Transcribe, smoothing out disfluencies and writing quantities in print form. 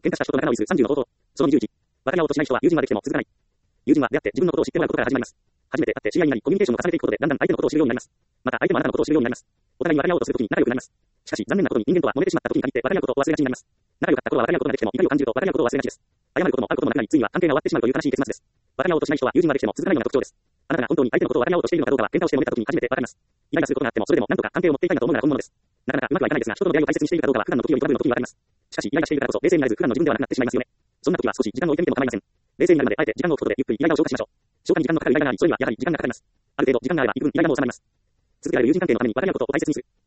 喧嘩した人と仲直りする30の方法。その20時。渡り合おうとしない人は友人はできても続かない。友人は出会って自分のことを知ってもらうことから始まります。初めて会って知り合いになり、コミュニケーションを重ねていくことで、だんだん相手のことを知るようになります。また相手もあなたのことを知るようになります。お互いに渡り合おうとするときに仲良くなります。しかし、残念なことに人間とは揉めてしまったときに限って渡り合うことを忘れがちになります。仲良かった頃は渡り合うことができても、怒りを感じると渡り合うことを忘れがちです。謝ることも会うこともなくなり、ついには関係が終わってしまうという悲しい結末です。渡り合おうとしない人は友人はできても続かないような特徴です。あなたが本当に相手のことを渡り合おうとしているのかどうかは、喧嘩をして揉めたときに初めてわかります。イライラすることがあっても、それでも何とか関係を持っていたいんだと思うなら本物です。なかなかうまくはいかないですが、人との出会いを大切にしているかどうかは、普段の時よりトラブルの時にわかります。しかし、イライラしているからこそ、冷静になれず、普段の自分ではなくなってしまいますよね。そんな時は少し時間を置いてみても構いません。冷静になるまで、あえて時間を置くことで、ゆっくりイライラを消化しましょう。消化に時間のかかるイライラがあり、それにはやはり時間がかかります。ある程度時間があれば、十分イライラも収まります。続けられる友人関係のために渡り合うことを大切にする。